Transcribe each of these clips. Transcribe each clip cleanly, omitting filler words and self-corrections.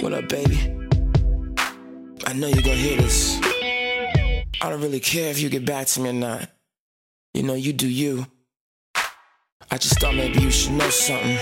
What up, baby? I know you're gonna hear this. I don't really care if you get back to me or not. You know, you do you. I just thought maybe you should know something.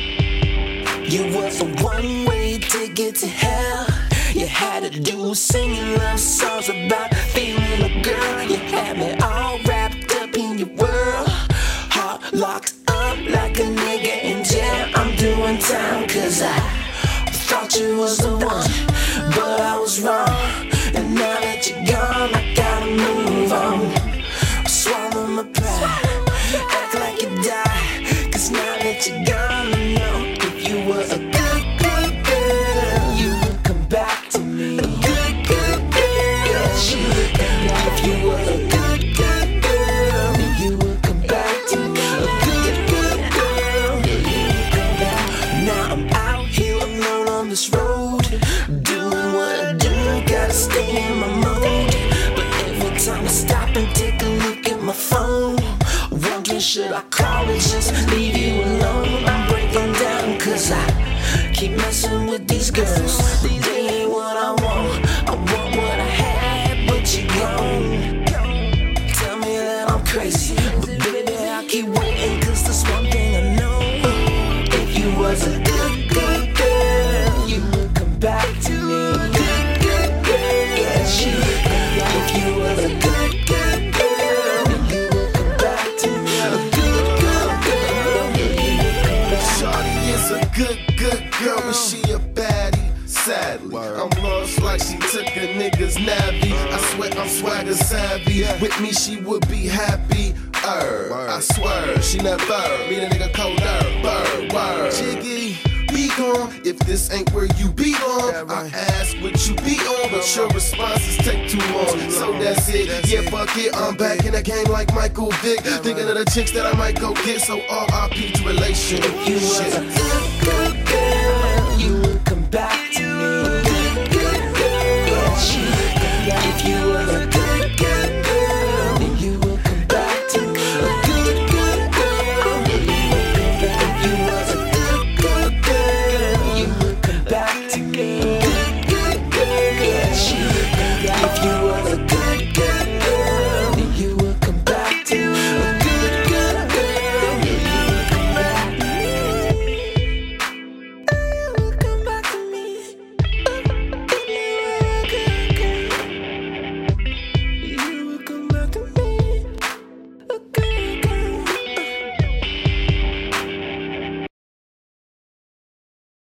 You was a one-way ticket to hell. You had to do singing love songs about feeling a girl. You had me all wrapped up in your world, heart locked up like a nigga in jail. I'm doing time 'cause I thought you was the one, but I was wrong. And now that you're gone, I gotta move on. Swallow my pride, act like you died, 'cause now that you're gone, I know if you were a good, good girl, you would come back to me. A good, good girl, she would come back. If you were a good, good girl, then you would come back to me. A good, good girl, then you would come back. Now I'm out here alone on this road, doing what I do, gotta stay in my mode. But every time I stop and take a look at my phone, wondering should I call or just leave you alone. I'm breaking down 'cause I keep messing with these girls. These ain't what I want. I want what I had, but you gone. Tell me that I'm crazy, but baby I keep waiting 'cause there's one thing I know. If you was a good, good girl, you would come back to me. Good, good girl, yeah, she would come back. If you was a good, good girl, then you would come back to me. A good, good girl, yeah, you would come back. Shawty is a good, good girl, but she a baddie. Sadly, I'm lost like she took a nigga's nabby. I swear I'm swagger savvy. With me she would be happy. I swear she never meet a nigga colder. Word. Jiggy, be gone if this ain't where you be on. I ask what you be on, but your responses take too long. So that's it. Yeah, fuck it. I'm back in the game like Michael Vick. Thinking of the chicks that I might go get. So RIP to relations. You was a good girl.